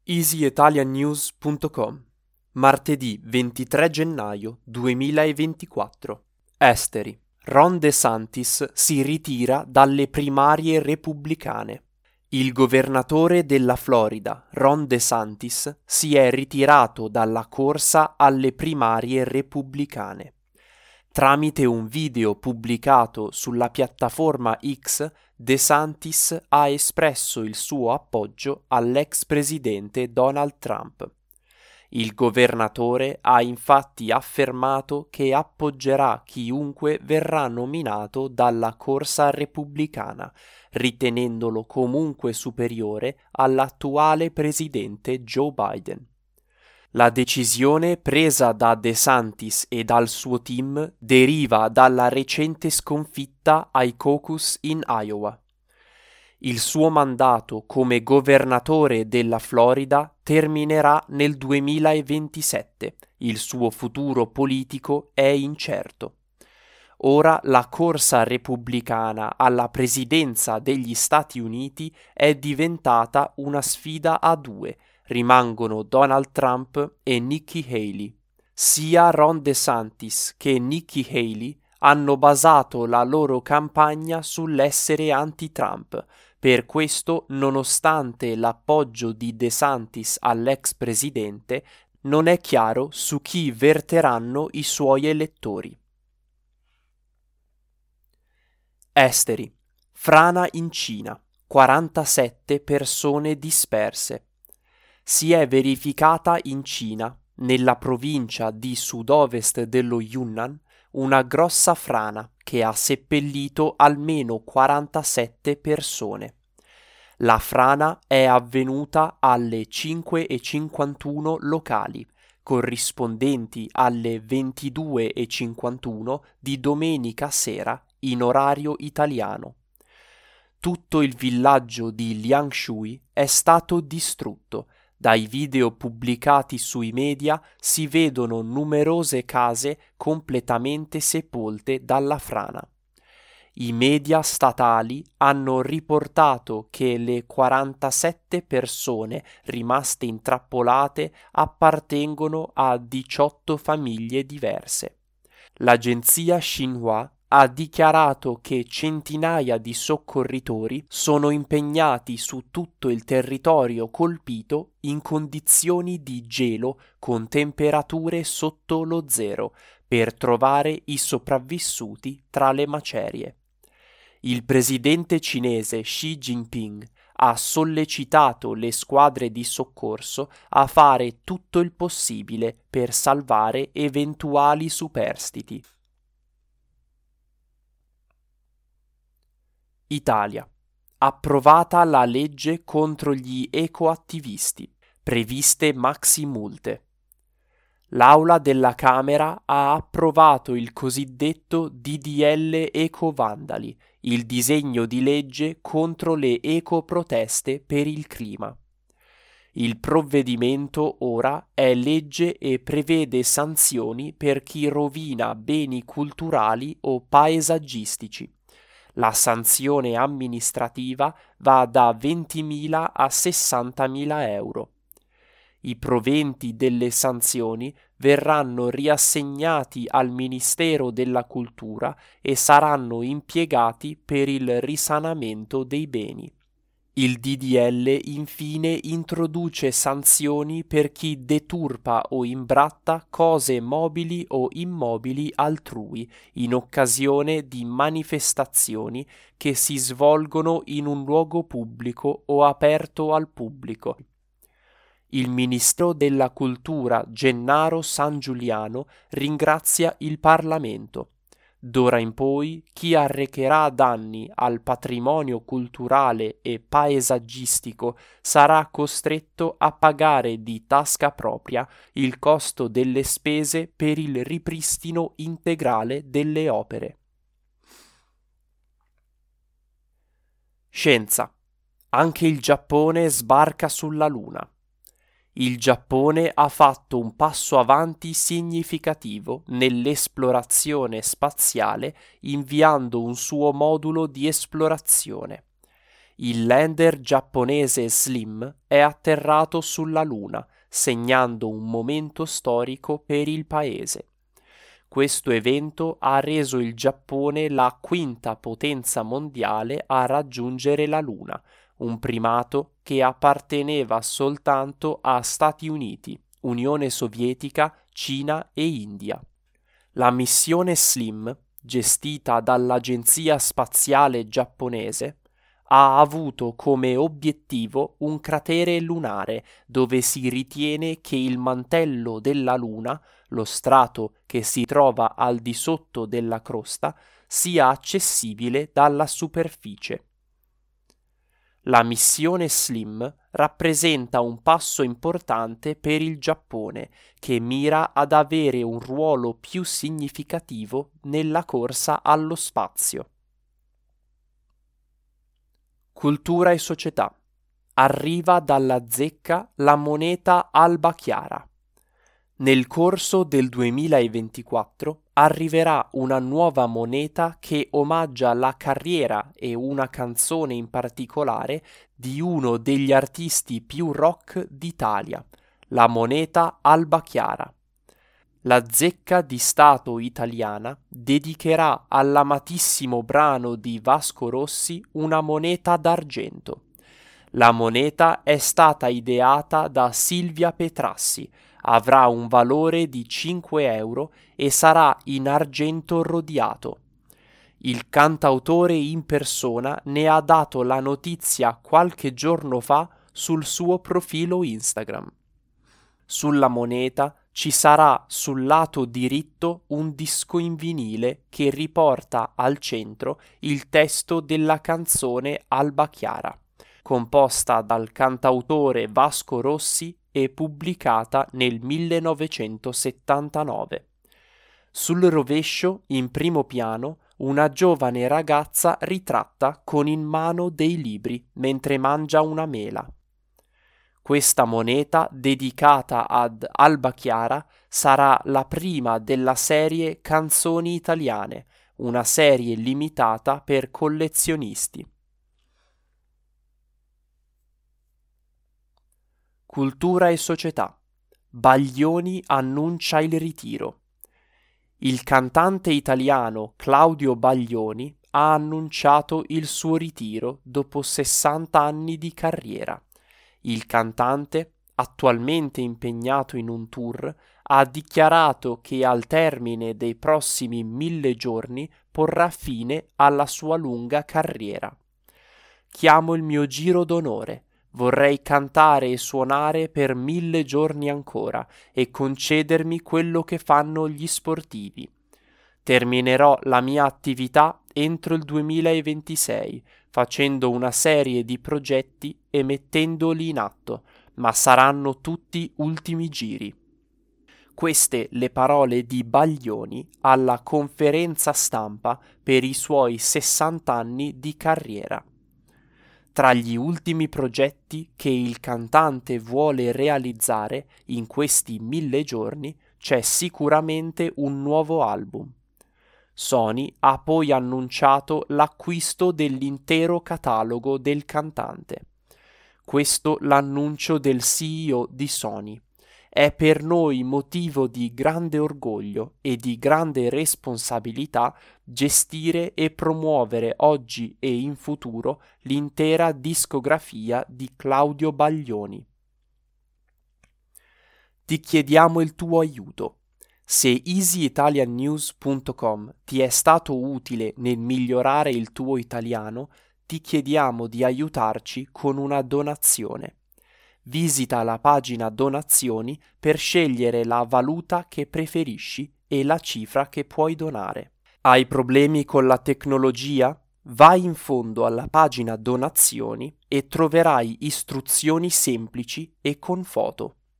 EasyItalianNews.com Martedì 23 gennaio 2024. Esteri. Ron DeSantis si ritira dalle primarie repubblicane. Il governatore della Florida, Ron DeSantis, si è ritirato dalla corsa alle primarie repubblicane. Tramite un video pubblicato sulla piattaforma X, DeSantis ha espresso il suo appoggio all'ex presidente Donald Trump. Il governatore ha infatti affermato che appoggerà chiunque verrà nominato dalla corsa repubblicana, ritenendolo comunque superiore all'attuale presidente Joe Biden. La decisione presa da DeSantis e dal suo team deriva dalla recente sconfitta ai caucus in Iowa. Il suo mandato come governatore della Florida terminerà nel 2027. Il suo futuro politico è incerto. Ora la corsa repubblicana alla presidenza degli Stati Uniti è diventata una sfida a due. Rimangono Donald Trump e Nikki Haley. Sia Ron DeSantis che Nikki Haley hanno basato la loro campagna sull'essere anti-Trump. Per questo, nonostante l'appoggio di DeSantis all'ex presidente, non è chiaro su chi verteranno i suoi elettori. Esteri. Frana in Cina. 47 persone disperse. Si è verificata in Cina, nella provincia di sud-ovest dello Yunnan, una grossa frana che ha seppellito almeno 47 persone. La frana è avvenuta alle 5:51 locali, corrispondenti alle 22:51 di domenica sera in orario italiano. Tutto il villaggio di Liangshui è stato distrutto. Dai video pubblicati sui media si vedono numerose case completamente sepolte dalla frana. I media statali hanno riportato che le 47 persone rimaste intrappolate appartengono a 18 famiglie diverse. L'agenzia Xinhua ha dichiarato che centinaia di soccorritori sono impegnati su tutto il territorio colpito in condizioni di gelo con temperature sotto lo zero per trovare i sopravvissuti tra le macerie. Il presidente cinese Xi Jinping ha sollecitato le squadre di soccorso a fare tutto il possibile per salvare eventuali superstiti. Italia. Approvata la legge contro gli ecoattivisti. Previste maxi multe. L'Aula della Camera ha approvato il cosiddetto DDL Ecovandali, il disegno di legge contro le ecoproteste per il clima. Il provvedimento ora è legge e prevede sanzioni per chi rovina beni culturali o paesaggistici. La sanzione amministrativa va da 20.000 a 60.000 euro. I proventi delle sanzioni verranno riassegnati al Ministero della Cultura e saranno impiegati per il risanamento dei beni. Il DDL infine introduce sanzioni per chi deturpa o imbratta cose mobili o immobili altrui in occasione di manifestazioni che si svolgono in un luogo pubblico o aperto al pubblico. Il Ministro della Cultura Gennaro San Giuliano ringrazia il Parlamento. D'ora in poi chi arrecherà danni al patrimonio culturale e paesaggistico sarà costretto a pagare di tasca propria il costo delle spese per il ripristino integrale delle opere. Scienza. Anche il Giappone sbarca sulla Luna. Il Giappone ha fatto un passo avanti significativo nell'esplorazione spaziale inviando un suo modulo di esplorazione. il lander giapponese Slim è atterrato sulla Luna, segnando un momento storico per il paese. Questo evento ha reso il Giappone la quinta potenza mondiale a raggiungere la Luna, un primato che apparteneva soltanto a Stati Uniti, Unione Sovietica, Cina e India. La missione Slim, gestita dall'Agenzia Spaziale Giapponese, ha avuto come obiettivo un cratere lunare dove si ritiene che il mantello della Luna, lo strato che si trova al di sotto della crosta, sia accessibile dalla superficie. La missione Slim rappresenta un passo importante per il Giappone, che mira ad avere un ruolo più significativo nella corsa allo spazio. Cultura e società. Arriva dalla zecca la moneta Alba Chiara. Nel corso del 2024 arriverà una nuova moneta che omaggia la carriera e una canzone in particolare di uno degli artisti più rock d'Italia, la moneta Alba Chiara. La Zecca di Stato italiana dedicherà all'amatissimo brano di Vasco Rossi una moneta d'argento. La moneta è stata ideata da Silvia Petrassi, avrà un valore di 5 euro e sarà in argento rodiato. Il cantautore in persona ne ha dato la notizia qualche giorno fa sul suo profilo Instagram. Sulla moneta ci sarà sul lato diritto un disco in vinile che riporta al centro il testo della canzone Alba Chiara, composta dal cantautore Vasco Rossi e pubblicata nel 1979. Sul rovescio, in primo piano, una giovane ragazza ritratta con in mano dei libri mentre mangia una mela. Questa moneta, dedicata ad Alba Chiara, sarà la prima della serie Canzoni Italiane, una serie limitata per collezionisti. Cultura e società. Baglioni annuncia il ritiro. Il cantante italiano Claudio Baglioni ha annunciato il suo ritiro dopo 60 anni di carriera. Il cantante, attualmente impegnato in un tour, ha dichiarato che al termine dei prossimi 1000 giorni porrà fine alla sua lunga carriera. Chiamo il mio giro d'onore. Vorrei cantare e suonare per 1000 giorni ancora e concedermi quello che fanno gli sportivi. Terminerò la mia attività entro il 2026, facendo una serie di progetti e mettendoli in atto, ma saranno tutti ultimi giri. Queste le parole di Baglioni alla conferenza stampa per i suoi 60 anni di carriera. Tra gli ultimi progetti che il cantante vuole realizzare in questi 1000 giorni c'è sicuramente un nuovo album. Sony ha poi annunciato l'acquisto dell'intero catalogo del cantante. Questo l'annuncio del CEO di Sony. È per noi motivo di grande orgoglio e di grande responsabilità gestire e promuovere oggi e in futuro l'intera discografia di Claudio Baglioni. Ti chiediamo il tuo aiuto. Se easyitaliannews.com ti è stato utile nel migliorare il tuo italiano, ti chiediamo di aiutarci con una donazione. Visita la pagina Donazioni per scegliere la valuta che preferisci e la cifra che puoi donare. Hai problemi con la tecnologia? Vai in fondo alla pagina Donazioni e troverai istruzioni semplici e con foto.